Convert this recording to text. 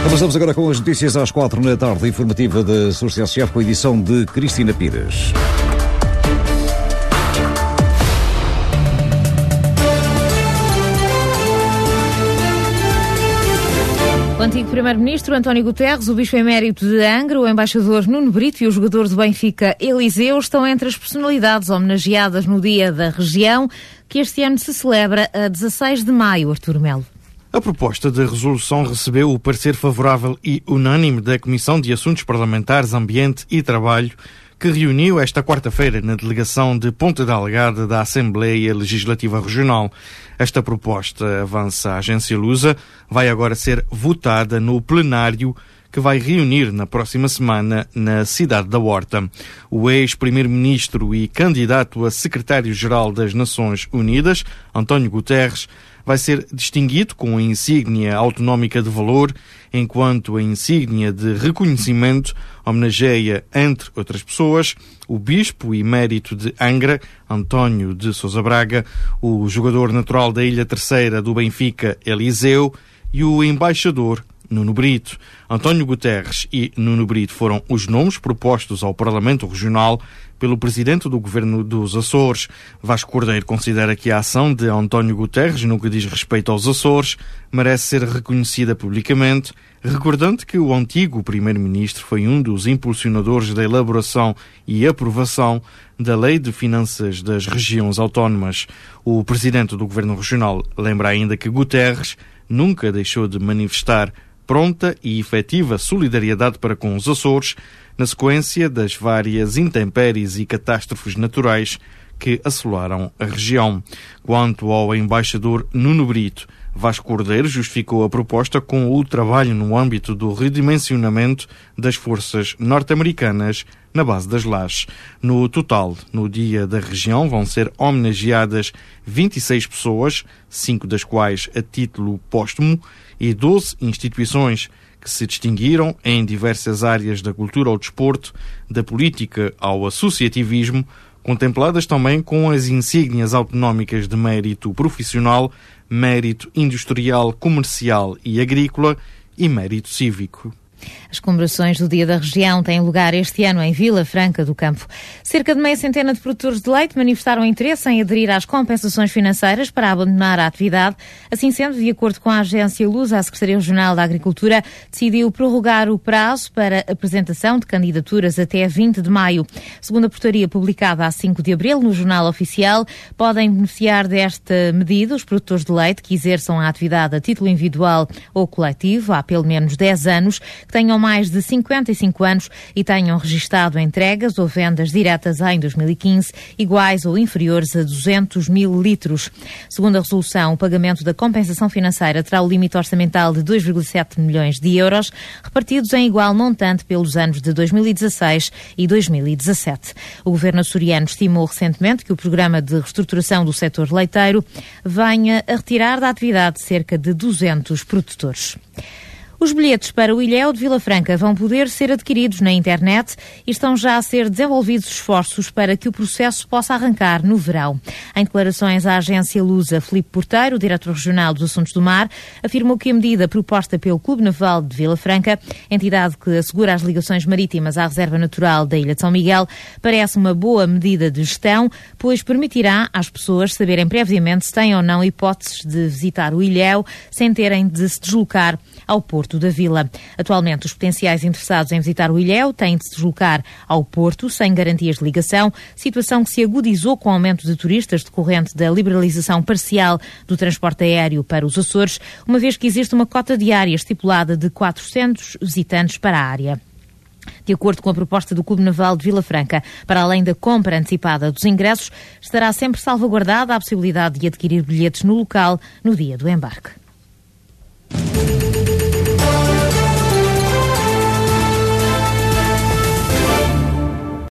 Começamos agora com as notícias às 4 da tarde, informativa da SURCSF, com a edição de Cristina Pires. O antigo primeiro-ministro António Guterres, o bispo emérito de Angra, o embaixador Nuno Brito e o jogador do Benfica Eliseu estão entre as personalidades homenageadas no Dia da Região, que este ano se celebra a 16 de maio, Artur Melo. A proposta de resolução recebeu o parecer favorável e unânime da Comissão de Assuntos Parlamentares, Ambiente e Trabalho, que reuniu esta quarta-feira na delegação de Ponta Delgada da Assembleia Legislativa Regional. Esta proposta, avança a agência Lusa, vai agora ser votada no plenário que vai reunir na próxima semana na cidade da Horta. O ex-primeiro-ministro e candidato a secretário-geral das Nações Unidas, António Guterres, vai ser distinguido com a insígnia autonómica de valor, enquanto a insígnia de reconhecimento homenageia, entre outras pessoas, o bispo emérito de Angra, António de Sousa Braga, o jogador natural da Ilha Terceira do Benfica, Eliseu, e o embaixador Nuno Brito. António Guterres e Nuno Brito foram os nomes propostos ao Parlamento Regional pelo presidente do Governo dos Açores. Vasco Cordeiro considera que a ação de António Guterres, no que diz respeito aos Açores, merece ser reconhecida publicamente, recordando que o antigo primeiro-ministro foi um dos impulsionadores da elaboração e aprovação da Lei de Finanças das Regiões Autónomas. O presidente do Governo Regional lembra ainda que Guterres nunca deixou de manifestar pronta e efetiva solidariedade para com os Açores, na sequência das várias intempéries e catástrofes naturais que assolaram a região. Quanto ao embaixador Nuno Brito, Vasco Cordeiro justificou a proposta com o trabalho no âmbito do redimensionamento das forças norte-americanas na base das Lajes. No total, no Dia da Região, vão ser homenageadas 26 pessoas, 5 das quais a título póstumo, e 12 instituições que se distinguiram em diversas áreas da cultura ao desporto, da política ao associativismo, contempladas também com as insígnias autonómicas de mérito profissional, mérito industrial, comercial e agrícola e mérito cívico. As comemorações do Dia da Região têm lugar este ano em Vila Franca do Campo. Cerca de meia centena de produtores de leite manifestaram interesse em aderir às compensações financeiras para abandonar a atividade. Assim sendo, de acordo com a agência Lusa, a Secretaria Regional da Agricultura decidiu prorrogar o prazo para apresentação de candidaturas até 20 de maio. Segundo a portaria publicada a 5 de abril no Jornal Oficial, podem beneficiar desta medida os produtores de leite que exerçam a atividade a título individual ou coletivo há pelo menos 10 anos, que tenham mais de 55 anos e tenham registado entregas ou vendas diretas em 2015 iguais ou inferiores a 200 mil litros. Segundo a resolução, o pagamento da compensação financeira terá o limite orçamental de 2,7 milhões de euros, repartidos em igual montante pelos anos de 2016 e 2017. O governo açoriano estimou recentemente que o programa de reestruturação do setor leiteiro venha a retirar da atividade cerca de 200 produtores. Os bilhetes para o Ilhéu de Vila Franca vão poder ser adquiridos na internet e estão já a ser desenvolvidos esforços para que o processo possa arrancar no verão. Em declarações à agência Lusa, Filipe Porteiro, diretor regional dos Assuntos do Mar, afirmou que a medida proposta pelo Clube Naval de Vila Franca, entidade que assegura as ligações marítimas à Reserva Natural da Ilha de São Miguel, parece uma boa medida de gestão, pois permitirá às pessoas saberem previamente se têm ou não hipóteses de visitar o Ilhéu sem terem de se deslocar ao Porto da Vila. Atualmente, os potenciais interessados em visitar o Ilhéu têm de se deslocar ao Porto sem garantias de ligação, situação que se agudizou com o aumento de turistas decorrente da liberalização parcial do transporte aéreo para os Açores, uma vez que existe uma cota diária estipulada de 400 visitantes para a área. De acordo com a proposta do Clube Naval de Vila Franca, para além da compra antecipada dos ingressos, estará sempre salvaguardada a possibilidade de adquirir bilhetes no local no dia do embarque.